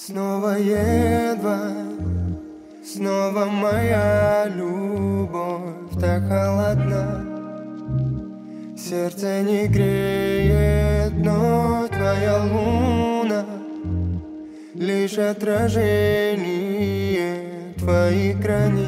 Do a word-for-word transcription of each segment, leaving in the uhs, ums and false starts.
Снова едва, снова моя любовь так холодна. Сердце не греет, но твоя луна лишь отражение твоих границ.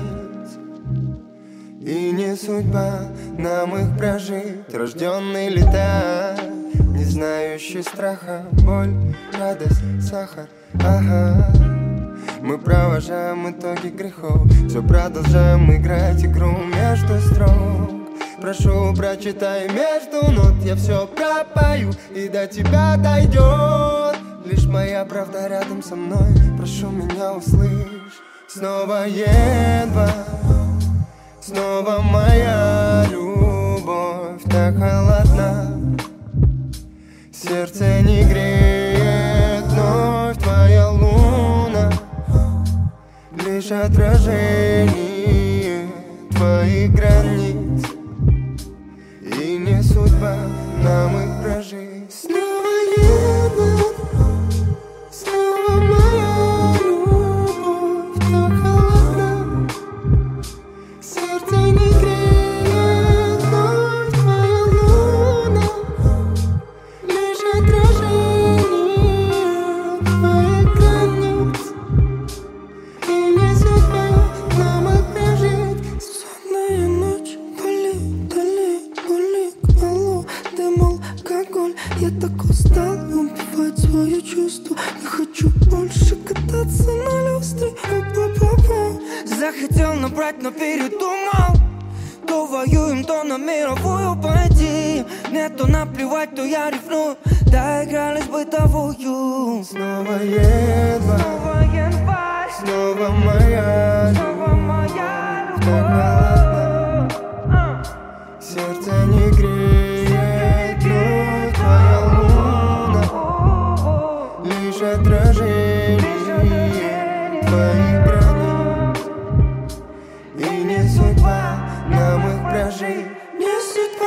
И не судьба нам их прожить, рожденный лета, не знающий страха, боль, радость, сахар, ага. Мы провожаем итоги грехов, все продолжаем играть игру между строк. Прошу, прочитай между нот, я все пропою, и до тебя дойдет лишь моя правда рядом со мной. Прошу, меня услышь. Снова едва, снова моя любовь так холодна. Сердце не греет, вновь твоя луна лишь отражение твоих границ. И не судьба нам их прожить. Снова едва, снова моя любовь так холодна. Сердце не греет, вновь твоя луна лишь отражение твоих границ. И не судьба нам их прожить. Сонная ночь, болит, долит, булик, алло, дым, алкоголь. Я так устал убивать свое чувство. Не хочу больше кататься на люстре. О-па-па-па. Захотел набрать, но передумал. То воюем, то на мировую пойти. Мне то наплевать, то я ревную. Доигрались бытовую. Снова едва, снова едва, снова моя, снова моя любовь так холодна. Сердце не греет, но твоя луна лишь отражение твоих границ. И не судьба нам их прожить. Не судьба.